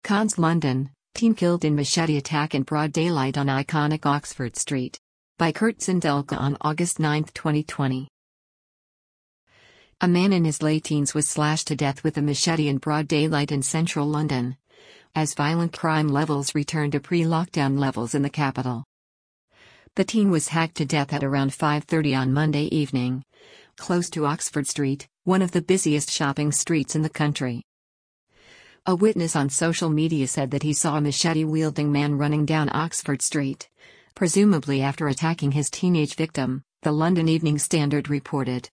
Cannes, London, teen killed in machete attack in broad daylight on iconic Oxford Street. By Kurt Zindelka on August 9, 2020. A man in his late teens was slashed to death with a machete in broad daylight in central London, as violent crime levels return to pre-lockdown levels in the capital. The teen was hacked to death at around 5:30 on Monday evening, close to Oxford Street, one of the busiest shopping streets in the country. A witness on social media said that he saw a machete-wielding man running down Oxford Street, presumably after attacking his teenage victim, the London Evening Standard reported.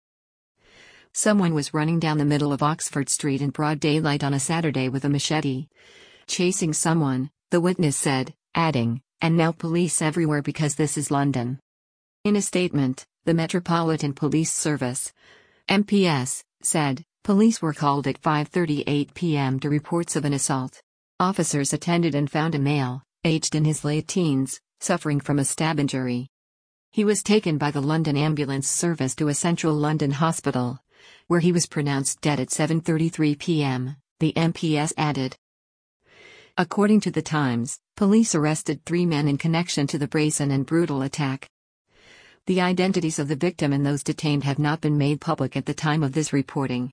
Someone was running down the middle of Oxford Street in broad daylight on a Saturday with a machete, chasing someone, the witness said, adding, "And now police everywhere because this is London." In a statement, the Metropolitan Police Service, MPS, said, police were called at 5:38 p.m. to reports of an assault. Officers attended and found a male, aged in his late teens, suffering from a stab injury. He was taken by the London Ambulance Service to a central London hospital, where he was pronounced dead at 7:33 p.m., the MPS added. According to The Times, police arrested 3 men in connection to the brazen and brutal attack. The identities of the victim and those detained have not been made public at the time of this reporting.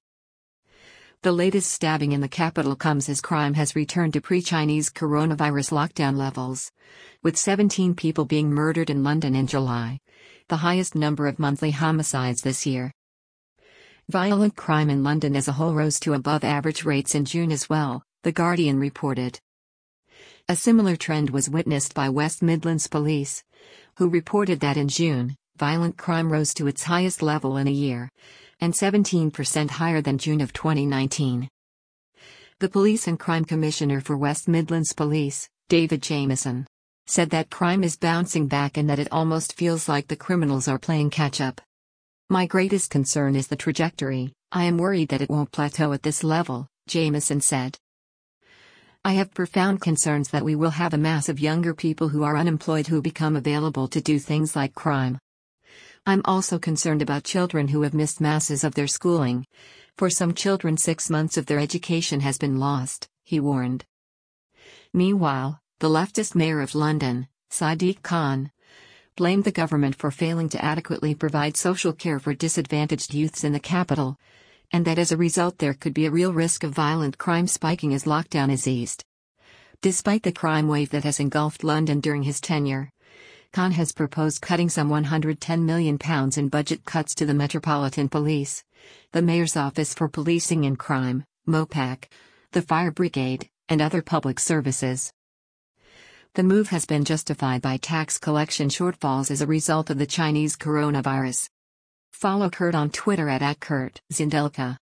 The latest stabbing in the capital comes as crime has returned to pre-Chinese coronavirus lockdown levels, with 17 people being murdered in London in July, the highest number of monthly homicides this year. Violent crime in London as a whole rose to above average rates in June as well, The Guardian reported. A similar trend was witnessed by West Midlands Police, who reported that in June, violent crime rose to its highest level in a year, and 17% higher than June of 2019. The Police and Crime Commissioner for West Midlands Police, David Jamieson, said that crime is bouncing back and that it almost feels like the criminals are playing catch-up. "My greatest concern is the trajectory. I am worried that it won't plateau at this level," Jamieson said. "I have profound concerns that we will have a mass of younger people who are unemployed who become available to do things like crime. I'm also concerned about children who have missed masses of their schooling. For some children 6 months of their education has been lost," he warned. Meanwhile, the leftist mayor of London, Sadiq Khan, blamed the government for failing to adequately provide social care for disadvantaged youths in the capital, and that as a result there could be a real risk of violent crime spiking as lockdown is eased. Despite the crime wave that has engulfed London during his tenure, Khan has proposed cutting some £110 million in budget cuts to the Metropolitan Police, the Mayor's Office for Policing and Crime, MOPAC, the Fire Brigade, and other public services. The move has been justified by tax collection shortfalls as a result of the Chinese coronavirus. Follow Kurt on Twitter at @KurtZindelka.